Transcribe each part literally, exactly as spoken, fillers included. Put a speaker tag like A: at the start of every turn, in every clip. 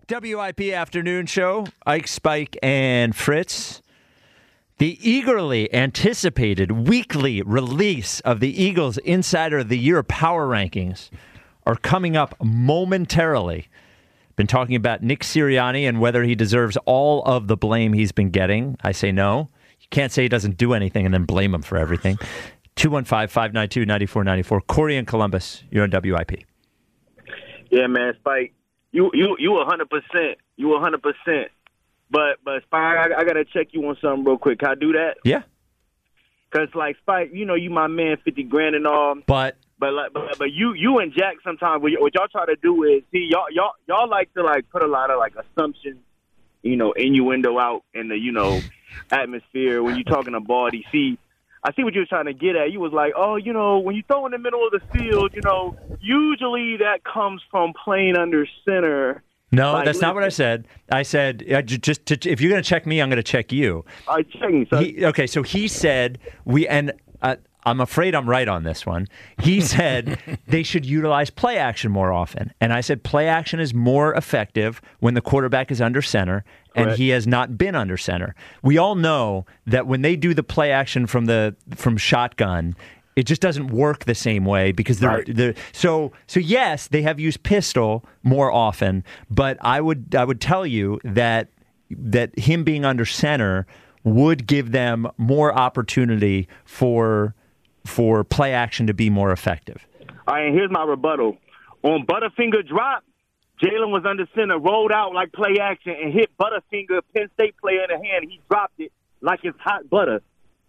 A: W I P Afternoon Show, Ike, Spike, and Fritz. The eagerly anticipated weekly release of the Eagles Insider of the Year Power Rankings are coming up momentarily. Been talking about Nick Sirianni and whether he deserves all of the blame he's been getting. I say no. You can't say he doesn't do anything and then blame him for everything. two one five, five nine two, nine four nine four. Corey in Columbus, you're on W I P.
B: Yeah, man, Spike, you you you one hundred percent. You one hundred percent. But, but Spike, I, I got to check you on something real quick. Can I do that?
A: Yeah.
B: Because, like, Spike, you know, you my man, fifty grand and all.
A: But...
B: But like, but, but you you and Jack sometimes what, y- what y'all try to do is see y'all y'all y'all like to like put a lot of like assumptions, you know, innuendo out in the you know atmosphere when you're talking to Baldy. See, I see what you were trying to get at. You was like, oh, you know, when you throw in the middle of the field, you know, usually that comes from playing under center.
A: No,
B: like,
A: that's
B: listen,
A: not what I said. I said, uh, j- just to, if you're going to check me, I'm going to check you.
B: I checking. So
A: He, okay, so he said we and. Uh, I'm afraid I'm right on this one. He said they should utilize play action more often. And I said play action is more effective when the quarterback is under center, and
B: Correct.
A: he has not been under center. We all know that when they do the play action from the from shotgun, it just doesn't work the same way because they're,
C: Right.
A: they're so so yes, they have used pistol more often, but I would I would tell you that that him being under center would give them more opportunity for for play action to be more effective.
B: all right, and here's my rebuttal. On Butterfinger drop, Jalen was under center, rolled out like play action, and hit Butterfinger, Penn State player in the hand. He dropped it like it's hot butter.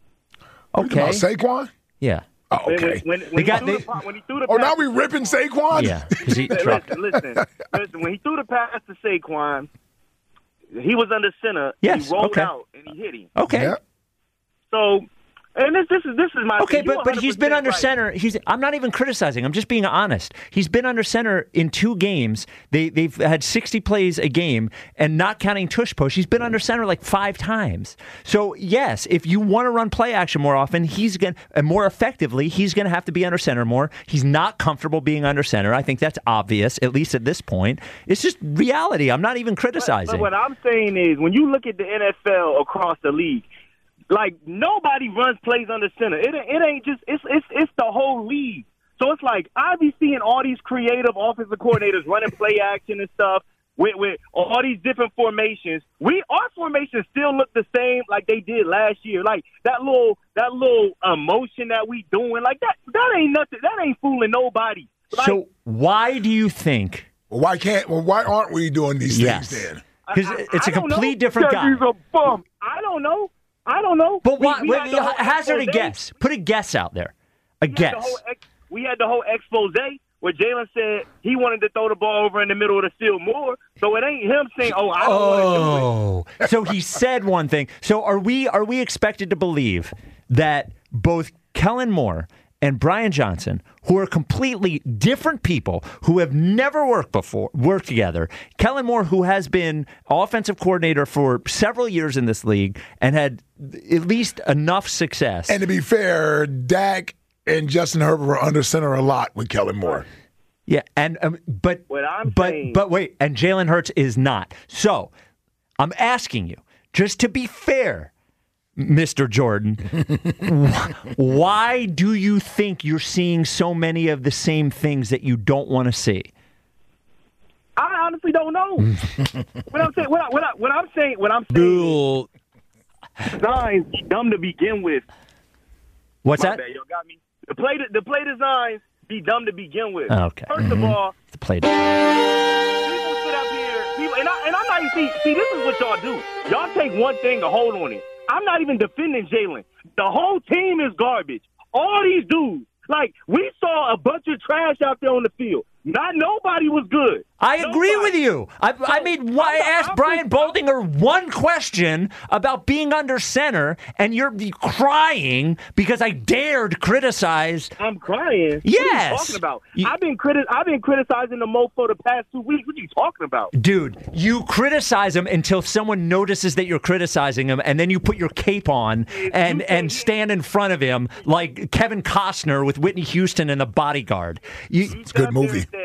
A: Okay.
C: About Saquon?
A: Yeah.
C: Oh,
B: When,
C: okay.
B: when, when,
A: They
B: when,
A: got-
B: he threw
A: they-
B: the, pa- when he threw the
C: Oh,
B: pass
C: now we
B: to
C: ripping
B: Saquon-
C: Saquon?
A: Yeah. Because he dropped
B: Listen, listen, listen. When he threw the pass to Saquon, he was under center.
A: Yes,
B: He rolled
A: okay.
B: out and he hit him.
A: Okay.
C: Yeah.
B: So, and this, this is this is my
A: Okay,
B: thing. You
A: but but he's been
B: one hundred percent
A: under
B: right.
A: center. He's I'm not even criticizing. I'm just being honest. He's been under center in two games. They they've had sixty plays a game, and not counting tush push, he's been under center like five times. So yes, if you want to run play action more often, he's going and more effectively, he's going to have to be under center more. He's not comfortable being under center. I think that's obvious, at least at this point. It's just reality. I'm not even
B: But,
A: criticizing.
B: but what I'm saying is, when you look at the N F L across the league, like nobody runs plays under center. It it ain't just it's it's it's the whole league. So it's like I be seeing all these creative offensive coordinators running play action and stuff with with all these different formations. We our formations still look the same like they did last year. Like that little that little emotion that we doing, like that that ain't nothing. That ain't fooling nobody. Like,
A: So why do you think?
C: Well, why can't? Well, why aren't we doing these
A: Yes.
C: things then?
A: Because
B: I-
A: it's a
B: I don't know.
A: complete different
B: Because
A: guy.
B: He's a bum. I don't know. I don't know.
A: But
B: We-
A: why?
B: we
A: wait,
B: had the whole
A: hazard a
B: expose.
A: guess. Put a guess out there. A
B: We had
A: guess.
B: the whole ex- we had the whole expose where Jalen said he wanted to throw the ball over in the middle of the field more. So it ain't him saying, "Oh, I don't want to do it."
A: Oh, so he said one thing. So are we? Are we expected to believe that both Kellen Moore and Brian Johnson, who are completely different people who have never worked before, worked together. Kellen Moore, who has been offensive coordinator for several years in this league and had at least enough success.
C: And to be fair, Dak and Justin Herbert were under center a lot with Kellen Moore.
A: Yeah, and um, but
B: What I'm
A: but
B: saying-
A: but wait, and Jalen Hurts is not. So I'm asking you, just to be fair, Mister Jordan, wh- why do you think you're seeing so many of the same things that you don't want to see?
B: I honestly don't know. what I'm saying, what, I, what, I, what I'm saying, what I'm saying, designs be dumb to begin with.
A: What's
B: My
A: that?
B: bad, y'all got me. The play, the play designs be dumb to begin with.
A: Okay.
B: First of all,
A: The play.
B: people sit up here, people, and, I, and I'm not even see. See, this is what y'all do. Y'all take one thing to hold on it. I'm not even defending Jalen. The whole team is garbage. All these dudes, like we saw a bunch of trash out there on the field. Not nobody was good.
A: I agree
B: Nobody.
A: with you. I, I mean, why
B: I'm not-
A: asked
B: I'm
A: Brian
B: just-
A: Boldinger one question about being under center, and you're crying because I dared criticize.
B: I'm crying.
A: Yes.
B: What are you talking about?
A: You-
B: I've been criti- I've been criticizing the mofo the past two weeks. What are you talking about?
A: Dude, you criticize him until someone notices that you're criticizing him, and then you put your cape on and,
B: you
A: and
B: say-
A: stand in front of him like Kevin Costner with Whitney Houston and The Bodyguard. You,
C: It's a good
B: Up there
C: movie.
B: and said-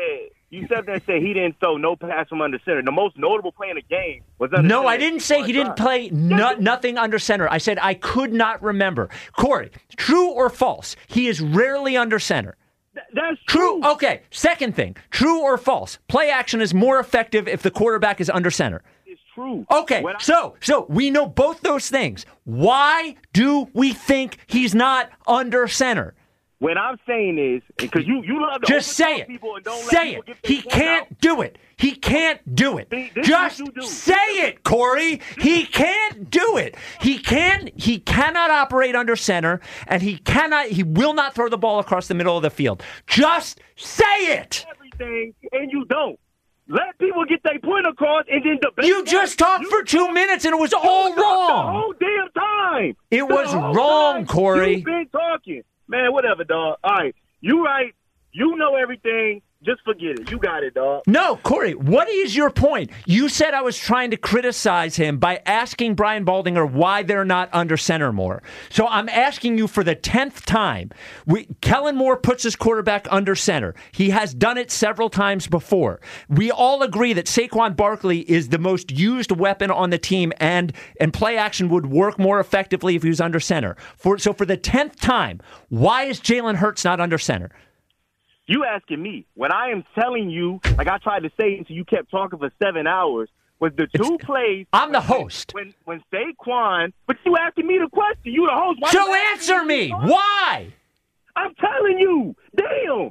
B: You said there and said he didn't throw no pass from under center. The most notable play in the game was under
A: No,
B: center.
A: I didn't say he didn't play no, nothing under center. I said I could not remember. Corey, true or false? He is rarely under center.
B: Th- that's
A: True.
B: true.
A: Okay. Second thing, true or false? Play action is more effective if the quarterback is under center.
B: It's true.
A: Okay.
B: When I-
A: So, so we know both those things. Why do we think he's not under center?
B: What I'm saying is, because you, you love to
A: Just say
B: overtalk
A: it.
B: people and don't let
A: Say
B: people
A: it.
B: get their
A: He
B: point
A: can't
B: out.
A: do it. He can't do it.
B: See, this is
A: Just
B: what you do.
A: say it, Corey. He can't do it. He can. He cannot operate under center, and he cannot. He will not throw the ball across the middle of the field. Just say it.
B: Everything, and you don't. Let people get their point across and then debate.
A: You just talked
B: You
A: for two minutes, and it was all
B: talked
A: wrong.
B: The whole damn time.
A: It
B: The
A: was
B: whole
A: wrong,
B: time
A: Corey.
B: You've been talking. Man, whatever, dog. All right. You right. You know everything. Just forget it. You got it, dog.
A: No, Corey, what is your point? You said I was trying to criticize him by asking Brian Baldinger why they're not under center more. So I'm asking you for the tenth time. We, Kellen Moore puts his quarterback under center. He has done it several times before. We all agree that Saquon Barkley is the most used weapon on the team, and, and play action would work more effectively if he was under center. For, so for the tenth time, why is Jalen Hurts not under center?
B: You asking me when I am telling you, like I tried to say until you kept talking for seven hours, was the two
A: It's,
B: plays.
A: I'm the
B: when,
A: host.
B: When when Saquon, but you asking me the question. You the host. Why
A: So
B: you asking
A: answer me.
B: the
A: Why?
B: I'm telling you. Damn.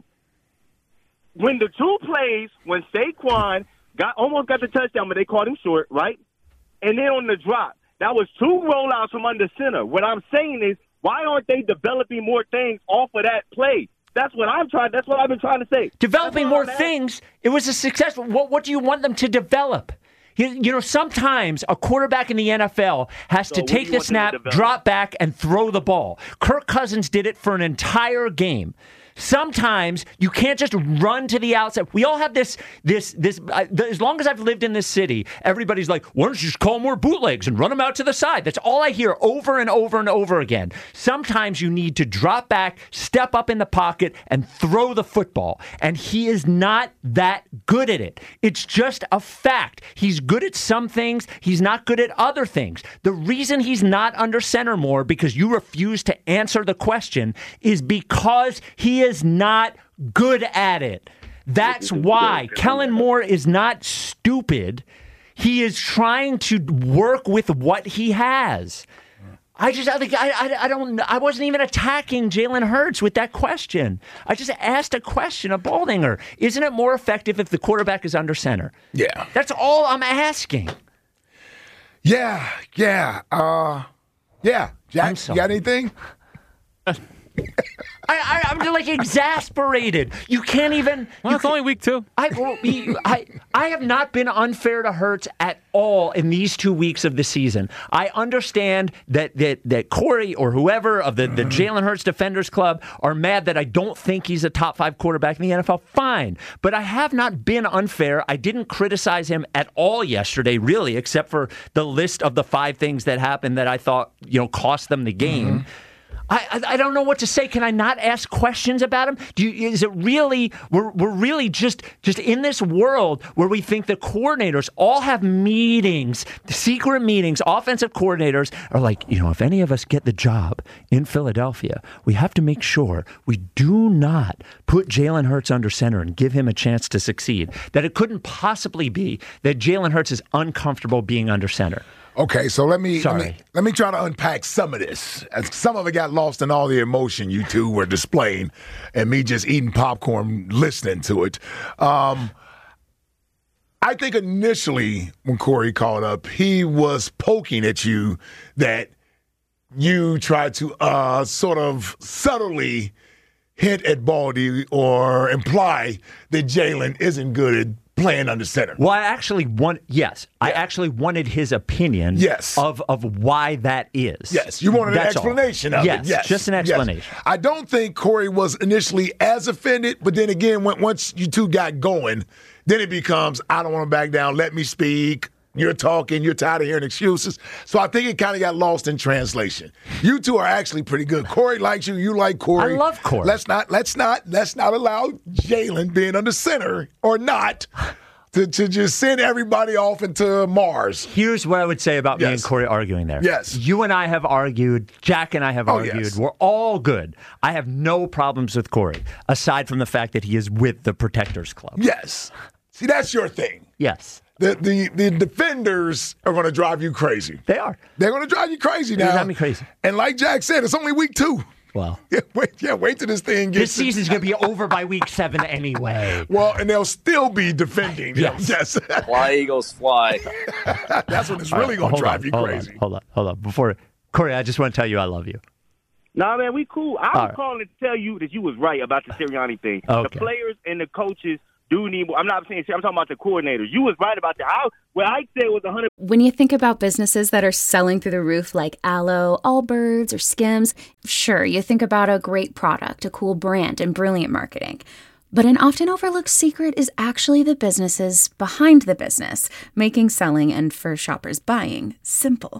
B: When the two plays, when Saquon got almost got the touchdown, but they called him short, right? And then on the drop, that was two rollouts from under center. What I'm saying is, why aren't they developing more things off of that play? That's what I'm trying. That's what I've been trying to say.
A: Developing
B: That's
A: more
B: what I'm asking.
A: things. It was a successful. What, what do you want them to develop? You, you know, sometimes a quarterback in the N F L has
B: So
A: to
B: what do
A: take
B: you
A: the
B: want them to
A: snap,
B: develop?
A: drop back, and throw the ball. Kirk Cousins did it for an entire game. Sometimes you can't just run to the outside. We all have this, this, this. Uh, th- as long as I've lived in this city, everybody's like, "Why don't you just call more bootlegs and run them out to the side?" That's all I hear over and over and over again. Sometimes you need to drop back, step up in the pocket, and throw the football. And he is not that good at it. It's just a fact. He's good at some things. He's not good at other things. The reason he's not under center more, because you refuse to answer the question, is because he is not good at it. That's why Kellen Moore is not stupid. He is trying to work with what he has. I just, I, think, I, I, I don't, I wasn't even attacking Jalen Hurts with that question. I just asked a question of Baldinger. Isn't it more effective if the quarterback is under center?
C: Yeah.
A: That's all I'm asking.
C: Yeah, yeah, uh, yeah. Jack,
A: I'm
C: you
A: sorry.
C: got anything?
A: I, I, I'm just like exasperated. You can't even.
D: Well,
A: you
D: it's only week two.
A: I, well, you- I, I have not been unfair to Hurts at all in these two weeks of the season. I understand that that, that Corey or whoever of the, the Jalen Hurts Defenders Club are mad that I don't think he's a top five quarterback in the N F L. Fine. But I have not been unfair. I didn't criticize him at all yesterday, really, except for the list of the five things that happened that I thought, you know, cost them the game. Mm-hmm. I, I I don't know what to say. Can I not ask questions about him? Do you, is it really we're we're really just just in this world where we think the coordinators all have meetings, secret meetings? Offensive coordinators are like, you know, if any of us get the job in Philadelphia, we have to make sure we do not put Jalen Hurts under center and give him a chance to succeed. That it couldn't possibly be that Jalen Hurts is uncomfortable being under center.
C: Okay, so let me, let
A: Sorry.
C: me let me try to unpack some of this. As some of it got lost in all the emotion you two were displaying, and me just eating popcorn listening to it. Um, I think initially when Corey called up, he was poking at you that you tried to uh, sort of subtly hint at Baldy or imply that Jalen isn't good at playing under center.
A: Well, I actually want yes, I actually wanted his opinion
C: Yes.
A: of of why that is.
C: Yes, you wanted an
A: That's all.
C: explanation of
A: yes,
C: it. Yes,
A: just an
C: yes.
A: explanation.
C: I don't think Corey was initially as offended, but then again, when, once you two got going, then it becomes, I don't want to back down, let me speak, You're talking. You're tired of hearing excuses. So I think it kind of got lost in translation. You two are actually pretty good. Corey likes you. You like Corey.
A: I love Corey.
C: Let's not. Let's not. Let's not allow Jalen being under center or not to, to just send everybody off into Mars.
A: Here's what I would say about
C: Yes.
A: me and Corey arguing there.
C: Yes.
A: You and I have argued. Jack and I have
C: Oh,
A: argued.
C: yes.
A: We're all good. I have no problems with Corey, aside from the fact that he is with the Protectors Club.
C: Yes. See, that's your thing.
A: Yes.
C: The the, the defenders are going to drive you crazy.
A: They are.
C: They're going to drive you crazy
A: They
C: now.
A: drive me crazy.
C: And like Jack said, it's only week two.
A: Well,
C: Yeah, wait, yeah, wait till this thing gets.
A: this season's going to be over by week seven anyway.
C: Well, and they'll still be defending.
A: Yes.
C: yes.
D: Fly, Eagles, fly.
C: That's when it's
A: All
C: really
A: right,
C: going to
A: hold
C: drive
A: on,
C: you
A: hold
C: crazy.
A: On, hold on, hold on. Before Corey, I just want to tell you I love you.
B: Nah, man, we cool. I was
A: All right.
B: calling to tell you that you was right about the Sirianni thing.
A: Okay.
B: The players and the coaches do need more. I'm not saying I'm talking about the coordinators. You was right about that. I, what I said was one hundred.
E: When you think about businesses that are selling through the roof like Aloe, Allbirds, or Skims, sure, you think about a great product, a cool brand, and brilliant marketing. But an often overlooked secret is actually the businesses behind the business, making selling and, for shoppers, buying simple.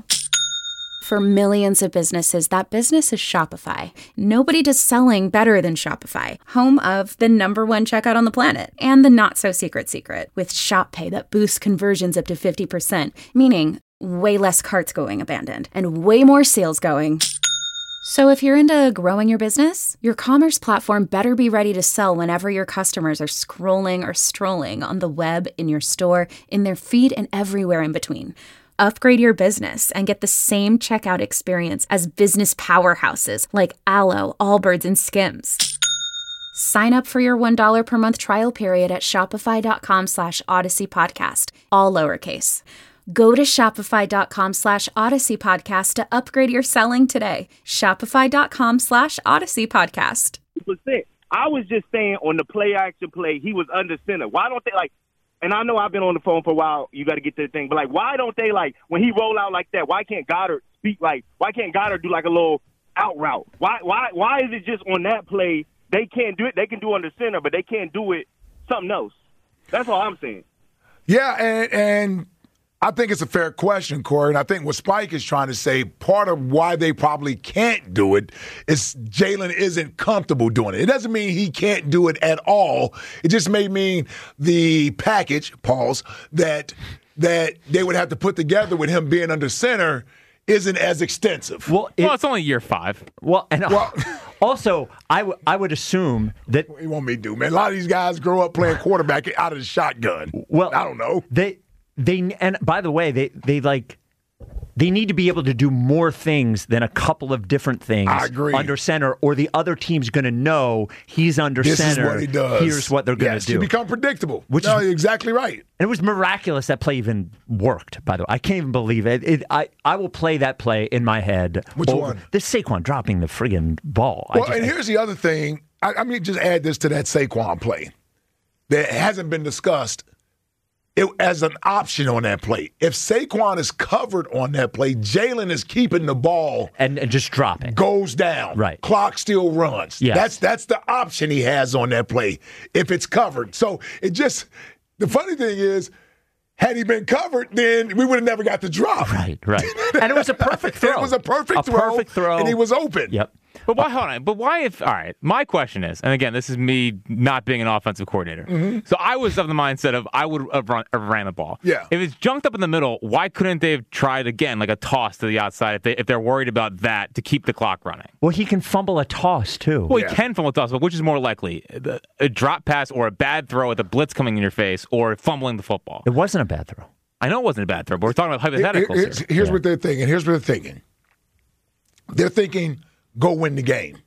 E: For millions of businesses, that business is Shopify. Nobody does selling better than Shopify, home of the number one checkout on the planet, and the not-so-secret secret, with Shop Pay that boosts conversions up to fifty percent, meaning way less carts going abandoned, and way more sales going. So if you're into growing your business, your commerce platform better be ready to sell whenever your customers are scrolling or strolling on the web, in your store, in their feed, and everywhere in between. Upgrade your business and get the same checkout experience as business powerhouses like Aloe, Allbirds, and Skims. Sign up for your one dollar per month trial period at shopify.com slash Odyssey Podcast, all lowercase. Go to shopify.com slash Odyssey Podcast to upgrade your selling today. Shopify.com slash Odyssey Podcast.
B: percent. I was just saying on the play action play, he was under center. Why don't they like? And I know I've been on the phone for a while. You got to get to the thing, but like, why don't they like when he roll out like that? Why can't Goddard speak like? Why can't Goddard do like a little out route? Why? Why? Why is it just on that play they can't do it? They can do it under center, but they can't do it something else. That's all I'm saying.
C: Yeah, and and I think it's a fair question, Corey. And I think what Spike is trying to say, part of why they probably can't do it is Jalen isn't comfortable doing it. It doesn't mean he can't do it at all. It just may mean the package, pause, that that they would have to put together with him being under center isn't as extensive.
A: Well, it,
F: Well, it's only year five.
A: well, and
C: Well-
A: also, I, w- I would assume that
C: What do you want me to do, man? A lot of these guys grow up playing quarterback out of the shotgun.
A: Well,
C: I don't know.
A: They they and by the way, they they like they need to be able to do more things than a couple of different things
C: I agree.
A: under center, or the other team's going to know he's under
C: This
A: center.
C: is what he does.
A: Here's what they're going to
C: yes,
A: do.
C: You become predictable.
A: Which
C: no,
A: is-
C: you're exactly right.
A: And it was miraculous that play even worked, by the way. I can't even believe it. it I, I will play that play in my head.
C: Which
A: over,
C: one?
A: This Saquon dropping the friggin' ball. I
C: Well,
A: just-
C: and here's the other thing. I, I mean, just add this to that Saquon play that hasn't been discussed it, as an option on that play. If Saquon is covered on that play, Jalen is keeping the ball,
A: and, and just dropping.
C: goes down.
A: Right.
C: Clock still runs.
A: Yes.
C: That's that's the option he has on that play if it's covered. So it just the funny thing is, had he been covered, then we would have never got the drop.
A: Right, right. And it was a perfect throw.
C: It was a perfect
A: a
C: throw.
A: perfect throw.
C: And he was open.
A: Yep.
F: But why? Hold on. But why? If all right, my question is, and again, this is me not being an offensive coordinator.
C: Mm-hmm.
F: So I was of the mindset of I would have, run, have ran the ball.
C: Yeah.
F: If it's junked up in the middle, why couldn't they have tried again, like a toss to the outside, if they if they're worried about that to keep the clock running?
A: Well, he can fumble a toss, too.
F: Well,
C: Yeah.
F: he can fumble a toss, but which is more likely, the, a drop pass or a bad throw with a blitz coming in your face, or fumbling the football?
A: It wasn't a bad throw.
F: I know it wasn't a bad throw, but we're talking about
C: Here-
F: hypotheticals
C: here's
F: here.
C: here's
A: Yeah.
C: what they're thinking. Here's what they're thinking. They're thinking, go win the game.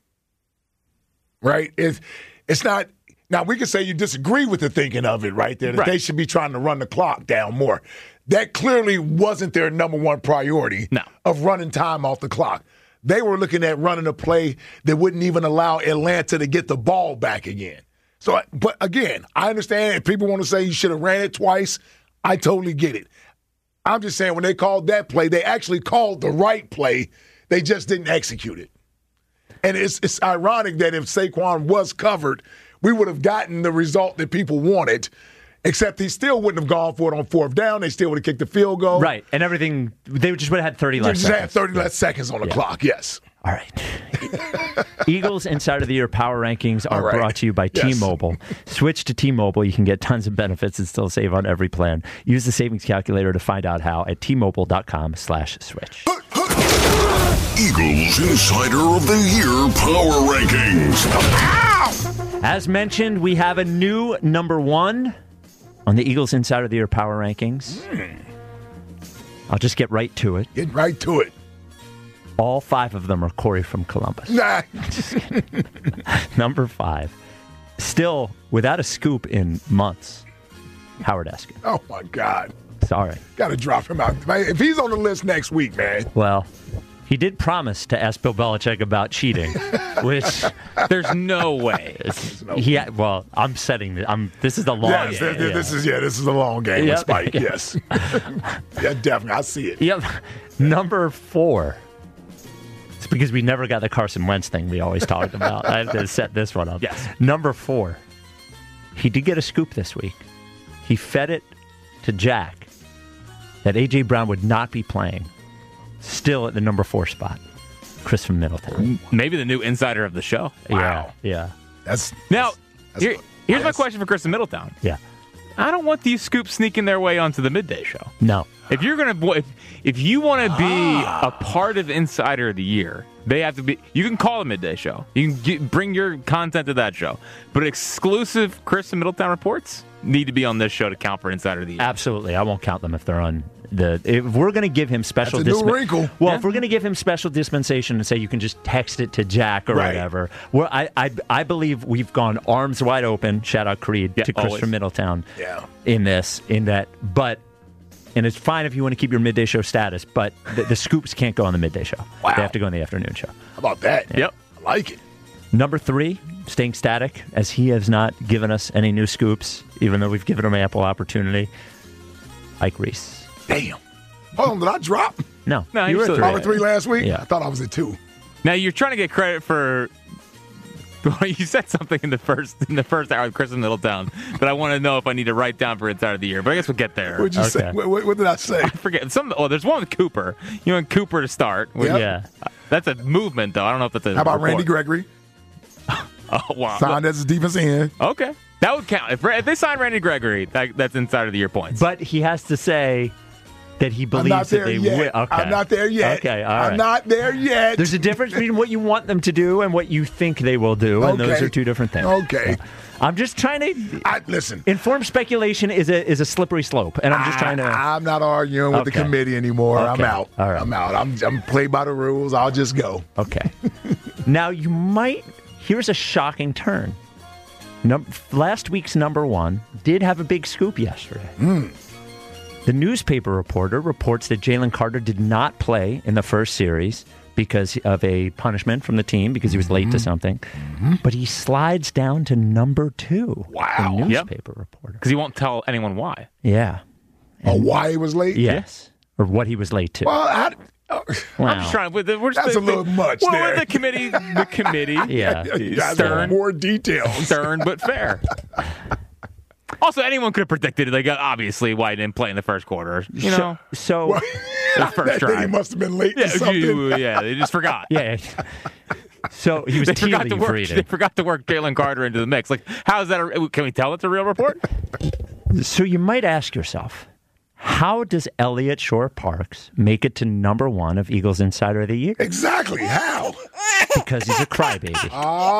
C: Right? It's, it's not. Now, we can say you disagree with the thinking of it right there, that
F: Right.
C: they should be trying to run the clock down more. That clearly wasn't their number one priority
F: No.
C: of running time off the clock. They were looking at running a play that wouldn't even allow Atlanta to get the ball back again. So, but again, I understand if people want to say you should have ran it twice. I totally get it. I'm just saying when they called that play, they actually called the right play. They just didn't execute it. And it's it's ironic that if Saquon was covered, we would have gotten the result that people wanted. Except he still wouldn't have gone for it on fourth down. They still would have kicked the field goal.
A: Right, and everything, they just would have had thirty
C: They
A: less
C: just
A: seconds.
C: had thirty less seconds on the
A: Yeah.
C: clock, yes.
A: All right. Eagles Inside of the Year Power Rankings are
C: All right.
A: brought to you by
C: Yes.
A: T-Mobile. Switch to T-Mobile. You can get tons of benefits and still save on every plan. Use the savings calculator to find out how at T-Mobile.com slash switch.
D: Eagles Insider of the Year Power Rankings.
A: As mentioned, we have a new number one on the Eagles Insider of the Year Power Rankings. I'll just get right to it.
C: Get right to it.
A: All five of them are Corey from Columbus.
C: Nah.
A: Number five. Still without a scoop in months. Howard Eskin.
C: Oh, my God.
A: Sorry.
C: Got to drop him out. Man, if he's on the list next week, man.
A: Well, he did promise to ask Bill Belichick about cheating, which
F: There's no way.
A: he had, well, I'm setting the, I'm this is the long
C: Yes,
A: game.
C: this, this is yeah, this is a long game
A: Yep.
C: with Spike. Yes, yeah, definitely. I see it.
A: Yep. Number four. It's because we never got the Carson Wentz thing we always talked about. I have to set this one up.
F: Yes.
A: Number four. He did get a scoop this week. He fed it to Jack that A J. Brown would not be playing. Still at the number four spot. Chris from Middletown.
F: Maybe the new insider of the show.
C: Wow.
A: Yeah. Yeah.
C: That's
F: Now,
C: that's-
F: here, here's my
C: that's-
F: question for Chris in Middletown.
A: Yeah.
F: I don't want these scoops sneaking their way onto the midday show.
A: No.
F: If you're gonna, if, if you want to be a part of Insider of the Year, they have to be. You can call a midday show. You can get, bring your content to that show, but exclusive Chris and Middletown reports need to be on this show to count for Insider of the Year.
A: Absolutely. I won't count them if they're on the. If we're going to give him special
C: That's a new wrinkle.
A: Well,
F: Yeah.
A: if we're going to give him special dispensation and say you can just text it to Jack or
C: Right.
A: whatever, well, I, I I believe we've gone arms wide open. Shout out Creed
F: Yeah,
A: to Chris
F: always.
A: from Middletown.
C: Yeah.
A: In this, in that, but. And it's fine if you want to keep your midday show status, but the, the scoops can't go on the midday show.
C: Wow.
A: They have to go on the afternoon show.
C: how about that?
F: Yep.
C: I like it.
A: Number three, staying static, as he has not given us any new scoops, even though we've given him ample opportunity. Ike Reese.
C: Damn. Hold on, did I drop?
A: No,
F: No,
A: you
F: you're
A: were
F: still
A: three.
F: there.
C: Number three last week.
A: Yeah.
C: I thought I was at two.
F: Now you're trying to get credit for. Well, you said something in the first in the first hour with Chris in Middletown that I want to know if I need to write down for Insider of the Year. But I guess we'll get there.
C: What'd you say?
A: Okay.
C: What, what, what did I say?
F: I forget. Some. Oh, there's one with Cooper. You want Cooper to start? which-
C: Yep.
A: Yeah.
F: That's a movement, though. I don't know if that's a.
C: How about
F: report.
C: Randy Gregory?
F: Oh wow.
C: Signed as his defensive end.
F: Okay, that would count. If, if they sign Randy Gregory, that, that's Insider of the Year points.
A: But he has to say that he
C: I'm
A: believes
C: not
A: that
C: there
A: they
C: yet.
A: will. Okay.
C: I'm not there yet.
A: Okay, all
C: I'm
A: right.
C: not there yet.
A: There's a difference between what you want them to do and what you think they will do, and those
C: Okay.
A: are two different things.
C: Okay.
A: I'm just trying to.
C: I, listen.
A: Informed speculation is a is a slippery slope, and I'm just trying to.
C: I, am not arguing with the
A: Okay.
C: committee anymore. I'm
A: Okay.
C: out.
A: All right.
C: I'm out. I'm, I'm play by the rules. I'll just go.
A: Okay. Now you might. Here's a shocking turn. Num- last week's number one did have a big scoop yesterday.
C: Mm.
A: The newspaper reporter reports that Jalen Carter did not play in the first series because of a punishment from the team because he was late
C: Mm-hmm.
A: to something. But he slides down to number two.
C: Wow.
A: The
F: Yep.
A: newspaper reporter.
F: because he won't tell anyone why.
A: Yeah.
C: Oh, why he was late?
A: Yes. Or what he was late to.
C: Well, I, oh,
A: wow.
F: I'm just trying. We're just,
C: That's a little much
F: Well,
C: there.
F: we're the committee. The committee.
A: Yeah.
C: you guys
F: Stern.
C: want more details.
F: Stern but fair. Also, anyone could have predicted it. Like, obviously, why he didn't play in the first quarter. You know,
A: So, so
F: the first
C: that day he
F: drive.
C: must have been late
F: Yeah,
C: to something.
F: you- yeah, they just forgot.
A: yeah. So he was
F: They
A: tea
F: forgot to
A: leaf
F: work.
A: reading.
F: They forgot to work Jalen Carter into the mix. Like, how is that? A, can we tell it's a real report?
A: So you might ask yourself, how does Elliott Shore Parks make it to number one of Eagles Insider of the Year?
C: Exactly. How?
A: Because he's a crybaby.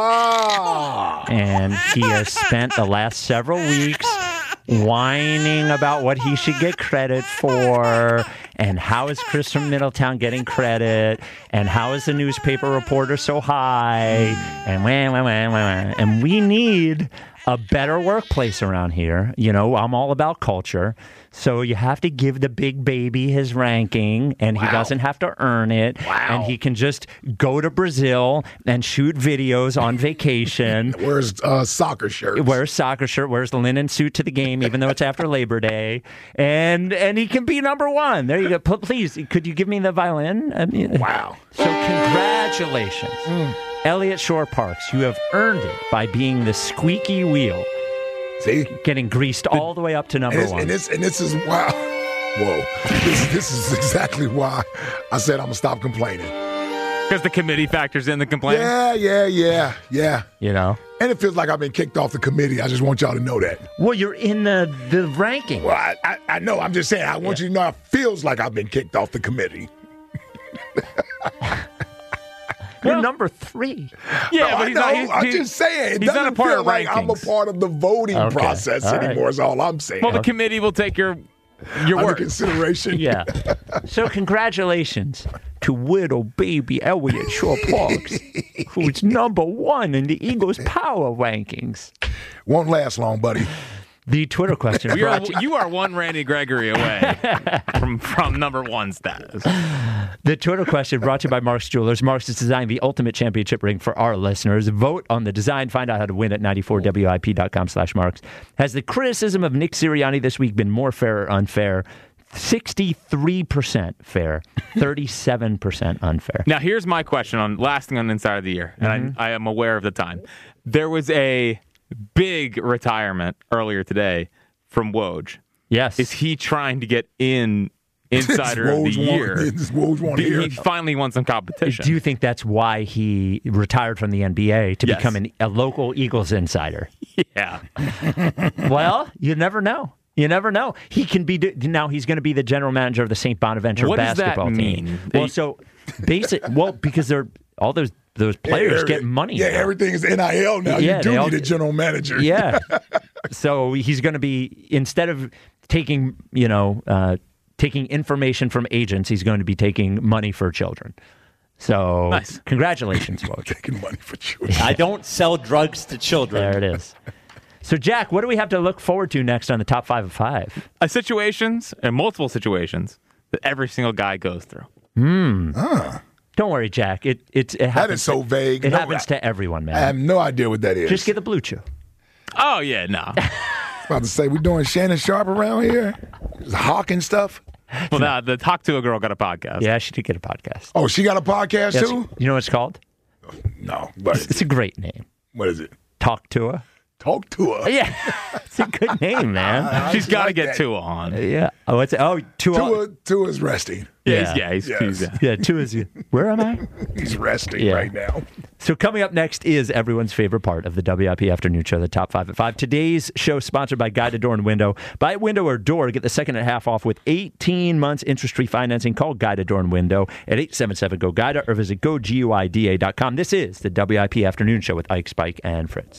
C: Ah.
A: And he has spent the last several weeks whining about what he should get credit for, and how is Chris from Middletown getting credit, and how is the newspaper reporter so high, and wah, wah, wah, wah, wah. And we need a better workplace around here. You know, I'm all about culture. So you have to give the big baby his ranking, and he doesn't have to earn it. And he can just go to Brazil and shoot videos on vacation.
C: Where's uh, soccer shirt?
A: Wears soccer shirt, wears the linen suit to the game, even though it's after Labor Day, and and he can be number one. There you go. P- Please, could you give me the violin? I mean,
C: Wow.
A: So congratulations, Elliott Shore Parks. You have earned it by being the squeaky wheel
C: See?
A: getting greased all the way up to number
C: And this,
A: one.
C: and this and this is why. Whoa! This, this is exactly why I said I'm gonna stop complaining.
F: Because the committee factors in the complaint.
C: Yeah, yeah, yeah, yeah.
A: you know?
C: And it feels like I've been kicked off the committee. I just want y'all to know that.
A: Well, you're in the, the ranking.
C: Well, I, I, I know. I'm just saying. I want
A: Yeah.
C: you to know it feels like I've been kicked off the committee.
A: You're number three.
F: Yeah,
C: No,
F: but
C: I
F: he's
C: know.
F: not. He's,
C: I'm
F: he's-
C: just saying. It
F: he's not
C: doesn't
F: a part
C: feel
F: of
C: like I'm a
F: rankings.
C: part of the voting
A: Okay.
C: process
A: All right.
C: anymore. Is all I'm saying.
F: Well, the committee will take your your
C: Under
F: word.
C: consideration.
A: Yeah. So congratulations to little baby Elliott Shaw Parks, who's number one in the Eagles power rankings.
C: Won't last long, buddy.
A: The Twitter question
F: We are,
A: brought to,
F: you are one Randy Gregory away from from number one status.
A: the Twitter question brought to you by Mark's Jewelers. Mark's has designed the ultimate championship ring for our listeners. Vote on the design. Find out how to win at ninety-four W I P dot com slash Marks. Has the criticism of Nick Sirianni this week been more fair or unfair? sixty-three percent fair, thirty-seven percent unfair.
F: Now, here's my question on last thing on Inside of the Year, and I, I am aware of the time. There was a big retirement earlier today from Woj.
A: Yes.
F: Is he trying to get in Insider of the
C: Woj want-
F: Year?
C: it's Woj want to hear.
F: He finally won some competition.
A: Do you think that's why he retired from the N B A to
F: Yes.
A: become an, a local Eagles insider?
F: Yeah.
A: Well, you never know. You never know. He can be now. He's going to be the general manager of the Saint Bonaventure
F: What does that
A: basketball team.
F: mean?
A: Well,
F: They-
A: so basic. Well, because they're all those those players
C: Yeah,
A: get money.
C: Yeah,
A: now.
C: everything is N I L now.
A: Yeah,
C: you do
A: they all
C: need a
A: get-
C: general manager.
A: Yeah. So he's going to be, instead of taking, you know, uh, taking information from agents, he's going to be taking money for children. So
F: Nice.
A: congratulations, Woj.
C: Taking money for children.
G: I don't sell drugs to children.
A: There it is. So, Jack, what do we have to look forward to next on the top five of five?
F: Uh, situations, and multiple situations, that every single guy goes through.
A: Don't worry, Jack. It it, it happens.
C: That is so vague.
A: It
C: No,
A: happens to everyone, man.
C: I have no idea what that is.
A: Just get the blue chew.
F: Oh, yeah, no.
C: about to say, we doing Shannon Sharp around here? Just hawking stuff?
F: Well, now, the Talk to a Girl got a podcast.
A: Yeah, she did get a podcast.
C: Oh, she got a podcast
A: Yes.
C: too?
A: You know what it's called?
C: No, but
A: It's a great name.
C: what is it?
A: Talk to her.
C: Talk to her.
A: Yeah, it's a good name, man.
F: She's got to
C: like
F: get
C: that.
F: Tua on.
A: Yeah. Oh, what's it? Oh, Tua.
C: Tua, Tua's resting.
F: Yeah,
A: Yeah.
F: he's, yeah, he's,
C: Yes.
F: he's yeah.
A: Yeah, Tua is. Where am I?
C: He's resting
A: Yeah.
C: right now.
A: So coming up next is everyone's favorite part of the W I P Afternoon Show, the Top five at five. Today's show sponsored by Guided Door and Window. Buy a window or door, get the second and a half off with eighteen months interest-free financing. Call Guided Door and Window at eight seven seven, G O, G U I D A or visit go guida dot com. This is the W I P Afternoon Show with Ike, Spike, and Fritz.